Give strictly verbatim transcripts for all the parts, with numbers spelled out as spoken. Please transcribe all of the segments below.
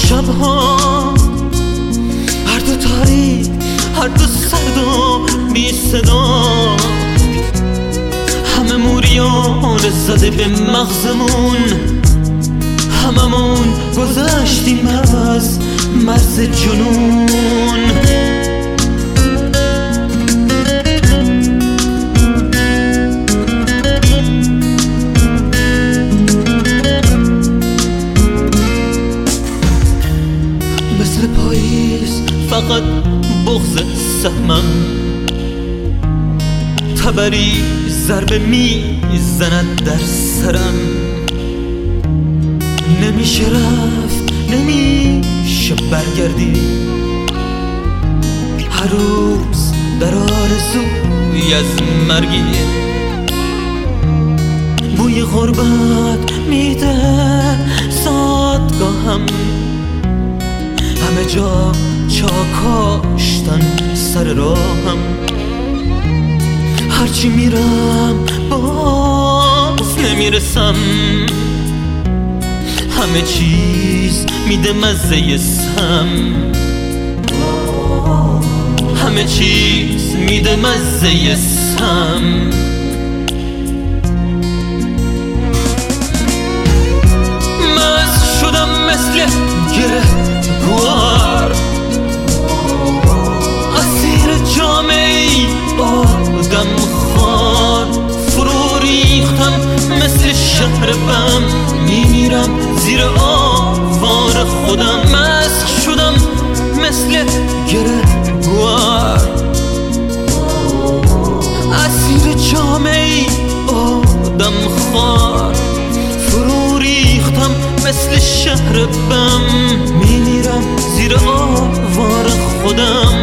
شبها، هر دو تاریک، هر دو سرد و بی صدا، همه موریان زده به مغزمون، هممون گذشتیم از مرز جنون. مثل پاییز فقط بغض سهمم، تبری ضربه میزند در سرم، نمیشه رفت نمیشه برگردی، هر روز در آرزوی از مرگی، بوی غربت میده زادگاهم، همه جا چاکاشتن سر راهم، هرچی میرم باز نمیرسم، همه چیز میده مزه سم، همه چیز میده مزه سم. مست شدم مثل گره گوار، اسیر جامعه آدم خوار، فرو ریختم مثل شهر بم، میمیرم زیر آوار خودم. مست شدم مثل گره گوار، اسیر جامعه آدم خوار، فرو ریختم مثل شهر بم، میمیرم زیر آوار خودم.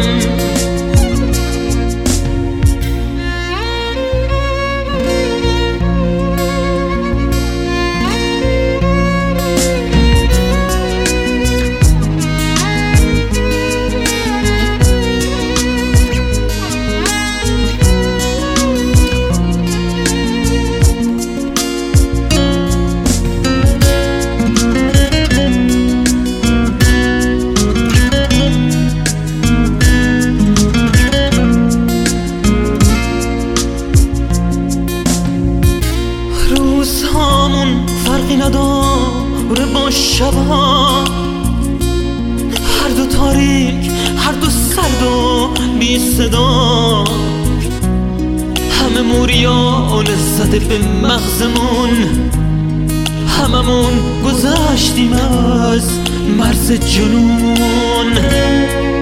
فرقی نداره با شبها، هر دو تاریک، هر دو سرد و بی صدا، همه موریان زده به مغزمون، هممون گذشتیم از مرز جنون.